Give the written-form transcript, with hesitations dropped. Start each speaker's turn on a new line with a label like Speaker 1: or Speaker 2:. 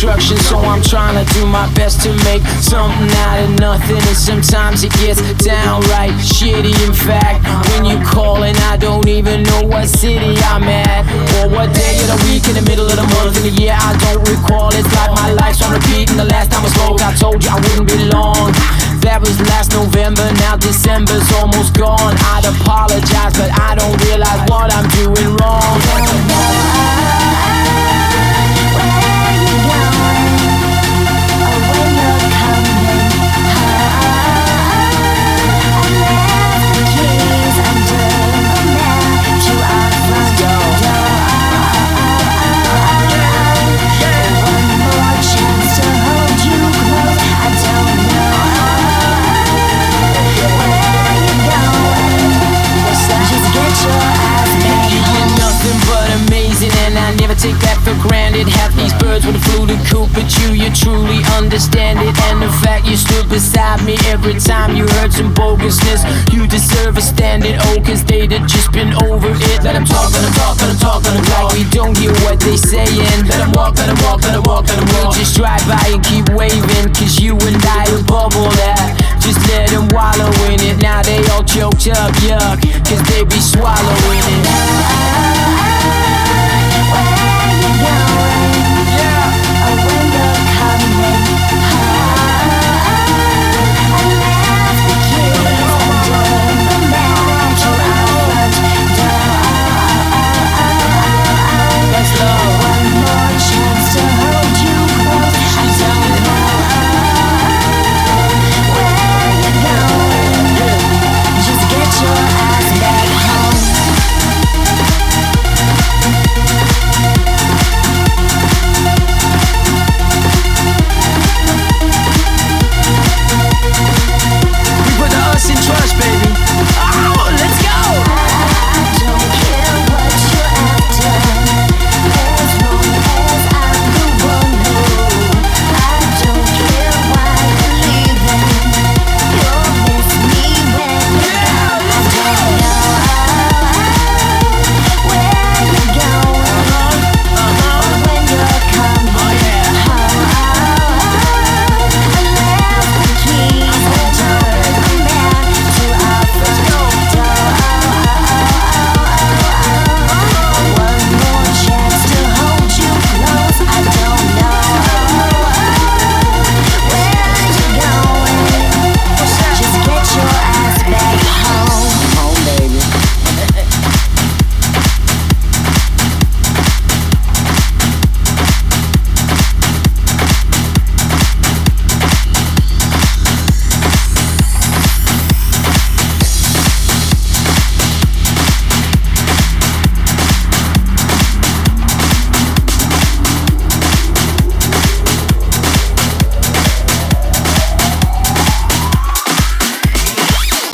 Speaker 1: destruction, so I'm trying to do my best to make something out of nothing. And sometimes it gets downright shitty. In fact, when you call and I don't even know what city I'm at, or what day of the week, in the middle of the month, in the year I don't recall. It's like my life's on repeat, and the last time I spoke I told you I wouldn't be long. That was last November, now December's almost gone. I'd apologize, but I don't realize what I'm doing wrong. Take that for granted. Half these birds would have flew the coop, but you truly understand it. And the fact you stood beside me every time you heard some bogusness, you deserve a standing O, cause they'd have just been over it. Let them talk, let them talk, let them talk, let them talk. Like we don't hear what they saying. Let them walk, let them walk, let them walk, let them walk. We just drive by and keep waving, cause you and I will bubble that. Just let them wallow in it. Now they all choked up, yuck, cause they be swallowing it.
Speaker 2: Where you going?